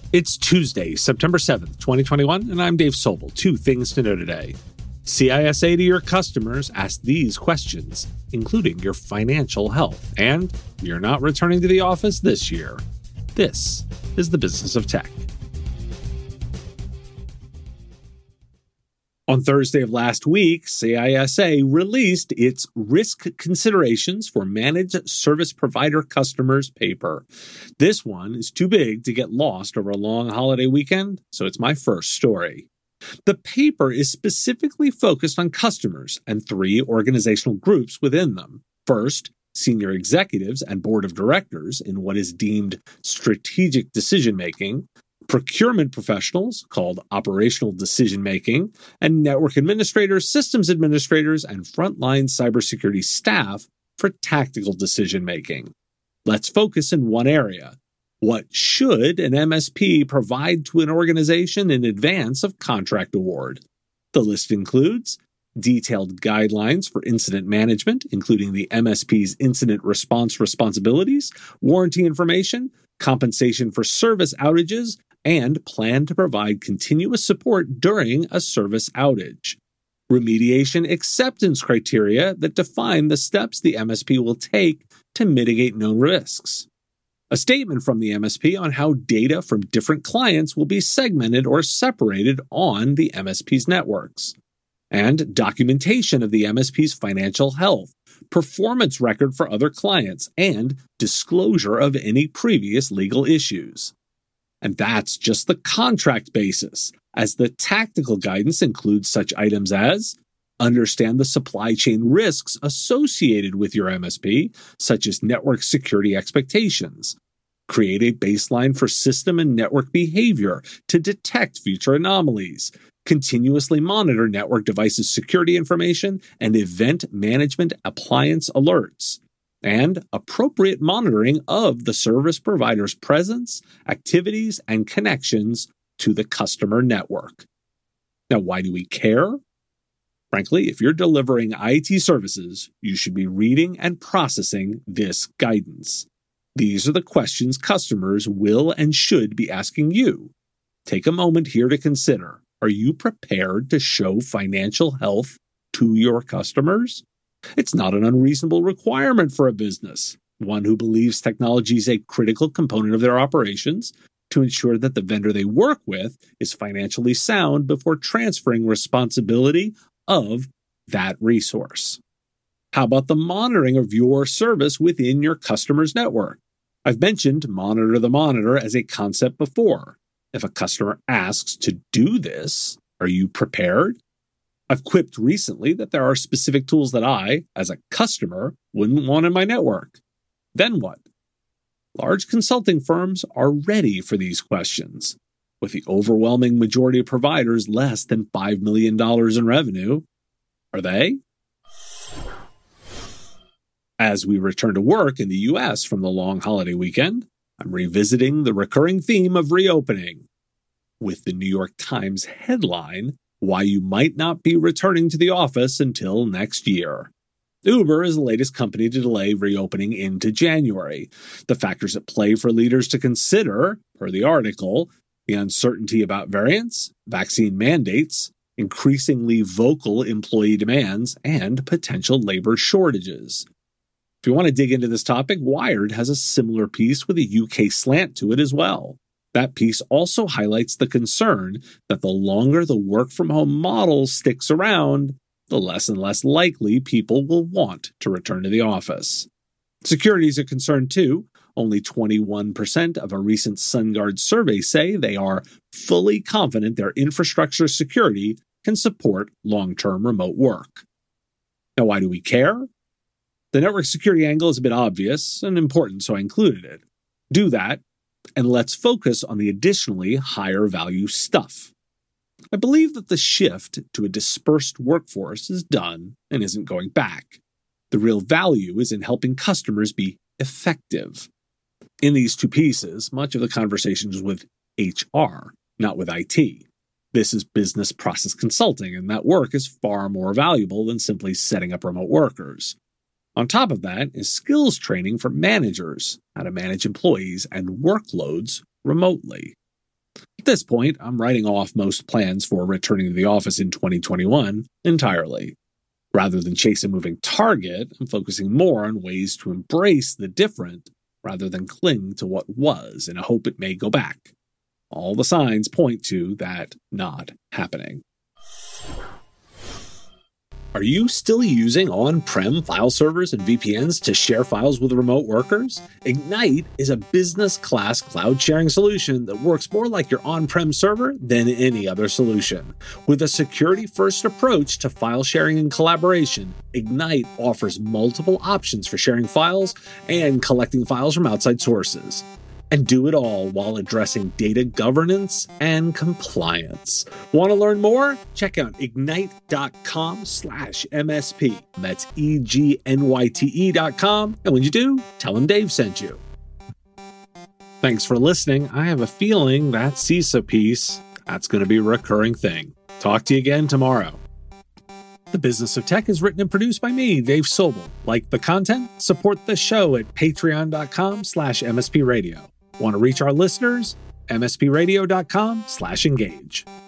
It's Tuesday, September 7th, 2021, and I'm Dave Sobel. Two things to know today. CISA to your customers ask these questions, including your financial health, and you're not returning to the office this year. This is the Business of Tech. On Thursday of last week, CISA released its Risk Considerations for Managed Service Provider Customers paper. This one is too big to get lost over a long holiday weekend, so it's my first story. The paper is specifically focused on customers and three organizational groups within them. First, senior executives and board of directors in what is deemed strategic decision-making, procurement professionals, called operational decision-making, and network administrators, systems administrators, and frontline cybersecurity staff for tactical decision-making. Let's focus in one area. What should an MSP provide to an organization in advance of contract award? The list includes detailed guidelines for incident management, including the MSP's incident response responsibilities, warranty information, compensation for service outages, and plan to provide continuous support during a service outage. Remediation acceptance criteria that define the steps the MSP will take to mitigate known risks. A statement from the MSP on how data from different clients will be segmented or separated on the MSP's networks. And documentation of the MSP's financial health, performance record for other clients, and disclosure of any previous legal issues. And that's just the contract basis, as the tactical guidance includes such items as understand the supply chain risks associated with your MSP, such as network security expectations. Create a baseline for system and network behavior to detect future anomalies. Continuously monitor network devices' security information and event management appliance alerts. And appropriate monitoring of the service provider's presence, activities, and connections to the customer network. Now, why do we care? Frankly, if you're delivering IT services, you should be reading and processing this guidance. These are the questions customers will and should be asking you. Take a moment here to consider, are you prepared to show financial health to your customers? It's not an unreasonable requirement for a business, one who believes technology is a critical component of their operations, to ensure that the vendor they work with is financially sound before transferring responsibility of that resource. How about the monitoring of your service within your customer's network? I've mentioned monitor the monitor as a concept before. If a customer asks to do this, are you prepared? I've quipped recently that there are specific tools that I, as a customer, wouldn't want in my network. Then what? Large consulting firms are ready for these questions. With the overwhelming majority of providers less than $5 million in revenue, are they? As we return to work in the U.S. from the long holiday weekend, I'm revisiting the recurring theme of reopening. With the New York Times headline, why you might not be returning to the office until next year. Uber is the latest company to delay reopening into January. The factors at play for leaders to consider, per the article, the uncertainty about variants, vaccine mandates, increasingly vocal employee demands, and potential labor shortages. If you want to dig into this topic, Wired has a similar piece with a UK slant to it as well. That piece also highlights the concern that the longer the work-from-home model sticks around, the less and less likely people will want to return to the office. Security is a concern too. Only 21% of a recent SunGard survey say they are fully confident their infrastructure security can support long-term remote work. Now, why do we care? The network security angle is a bit obvious and important, so I included it. Do that, and let's focus on the additionally higher value stuff. I believe that the shift to a dispersed workforce is done and isn't going back. The real value is in helping customers be effective. In these two pieces, much of the conversation is with HR, not with IT. This is business process consulting, and that work is far more valuable than simply setting up remote workers. On top of that is skills training for managers, how to manage employees and workloads remotely. this point, I'm writing off most plans for returning to the office in 2021 entirely. Rather than chase a moving target, I'm focusing more on ways to embrace the different rather than cling to what was in a hope it may go back. All the signs point to that not happening. Are you still using on-prem file servers and VPNs to share files with remote workers? Ignite is a business-class cloud sharing solution that works more like your on-prem server than any other solution. With a security-first approach to file sharing and collaboration, Ignite offers multiple options for sharing files and collecting files from outside sources. And do it all while addressing data governance and compliance. Want to learn more? Check out ignite.com/MSP. That's EGNYTE.com. And when you do, tell them Dave sent you. Thanks for listening. I have a feeling that CISA piece, that's going to be a recurring thing. Talk to you again tomorrow. The Business of Tech is written and produced by me, Dave Sobel. Like the content? Support the show at patreon.com/MSP Radio. Want to reach our listeners? mspradio.com/engage.